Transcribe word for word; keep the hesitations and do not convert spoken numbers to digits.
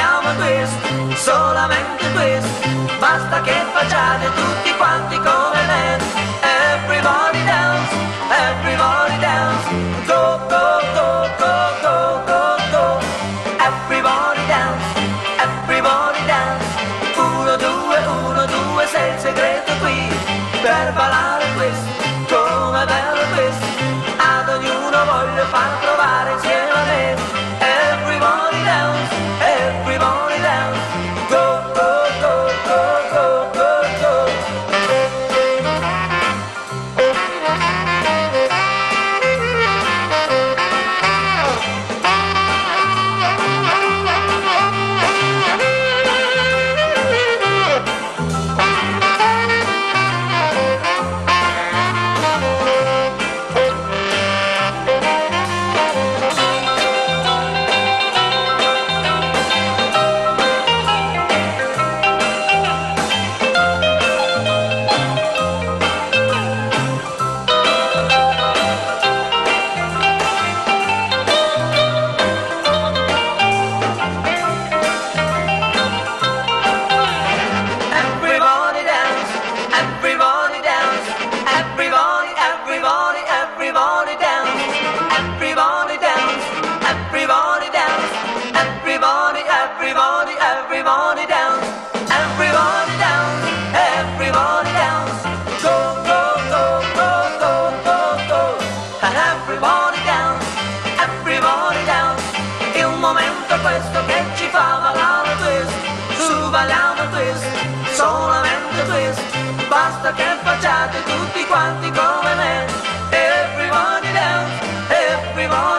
chiama twist, solamente twist, basta che facciate tutti quanti come me. Everybody dance, everybody dance, go, go, go, go, go, go, go. Everybody dance, everybody dance, uno, due, uno, due, sei il segreto qui, per ballare twist, come bello twist, ad ognuno voglio far provare insieme a me. Everybody dance, everybody dance, go, go, go, go, go, go, go. Questo che ci fa ballare twist, su balliamo twist, solamente twist, basta che facciate tutti quanti come me. Everybody dance, everybody